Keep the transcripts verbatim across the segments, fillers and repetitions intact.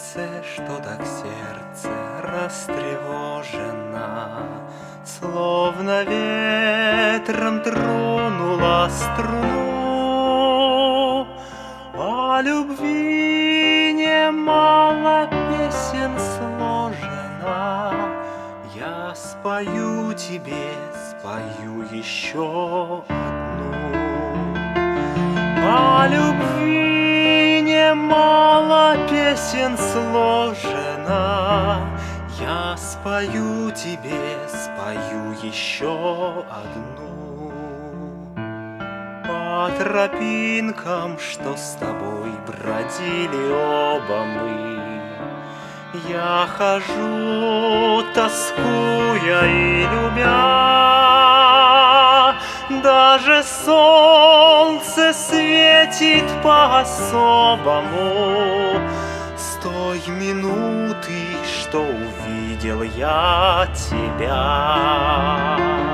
сердце, что так сердце растревожено, словно ветром тронула струну. О любви немало песен сложено, я спою тебе, спою еще одну. О любви немало песен сложено, я спою тебе, спою еще одну. По тропинкам, что с тобой бродили оба мы, я хожу, тоскуя и любя. Даже солнце светит по-особому с той минуты, что увидел я тебя.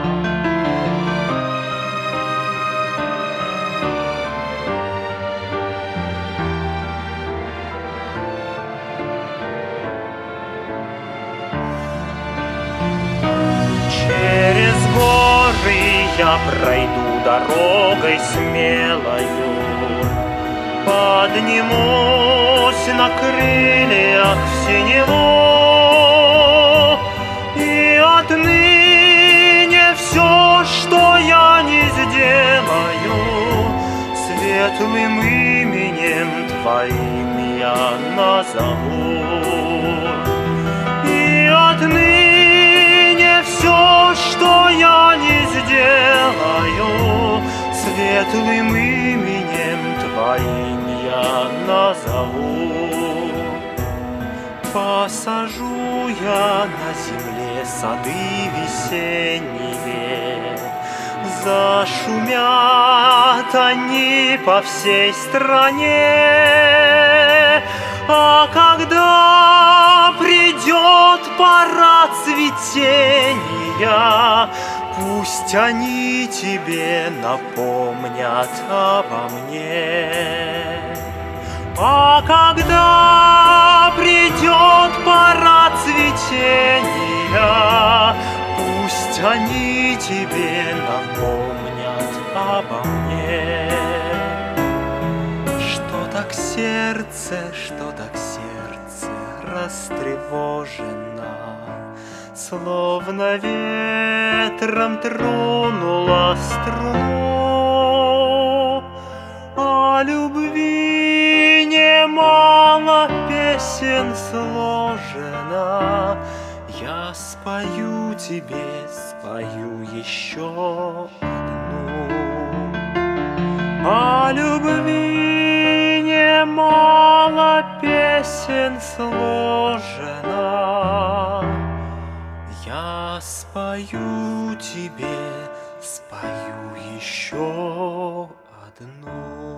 Через горы я пройду дорогой смелою, поднимусь на крыльях в синеву, и отныне все, что я не сделаю, светлым именем твоим я назову. И отныне все, что я не сделаю, светлым именем твоим я назову. Посажу я на земле сады весенние, зашумят они по всей стране. А когда придет пора цветения, пусть они тебе напомнят обо мне. А когда придет пора цветения, пусть они тебе напомнят обо мне. Что так сердце, что так сердце растревожено, словно ветром тронула струну. О любви немало песен сложено, я спою тебе, спою еще одну. О любви немало песен сложено, я спою тебе, спою еще одну.